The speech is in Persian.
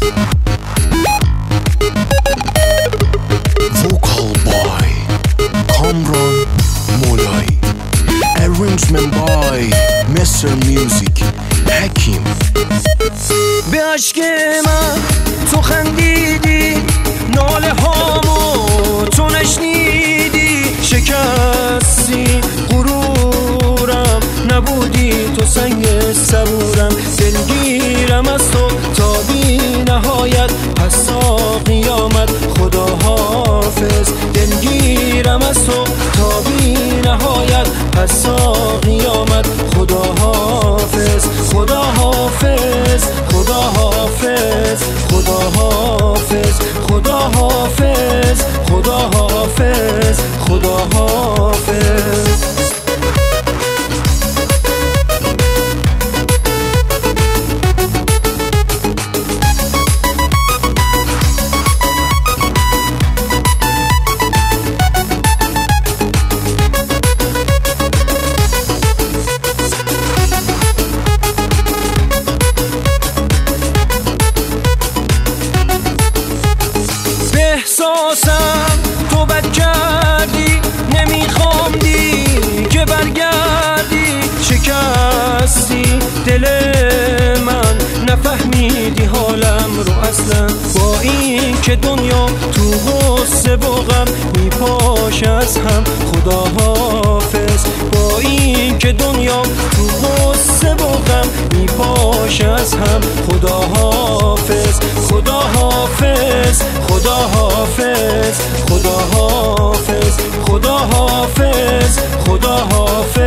Vocal by Kamran Molai. Arrangement by Mr. Music حکیم. به عشق من تو خندیدی، ناله هامو تو نشنیدی، شکستی غرورم، نبودی تو سنگ صبورم. دلگیرم از تو تا بی نهایت، پس تا قیامت خدا حافظ. دلگیرم از تو تا بی نهایت، پس تا قیامت خدا حافظ. خدا حافظ، خدا حافظ، خدا حافظ، خدا حافظ، خدا حافظ، خدا حافظ. احساسم تو بد کردی، نمیخوام دیگه برگردی. شکستی دل من، نفهمیدی حالم رو اصلا. با این که دنیا تو غصه و غم میپاشه از هم، خدا حافظ. با این که دنیا تو غصه و غم میپاشه از هم، خدا حافظ. خدا حافظ، خدا حافظ، خدا حافظ، خدا حافظ، خدا حافظ.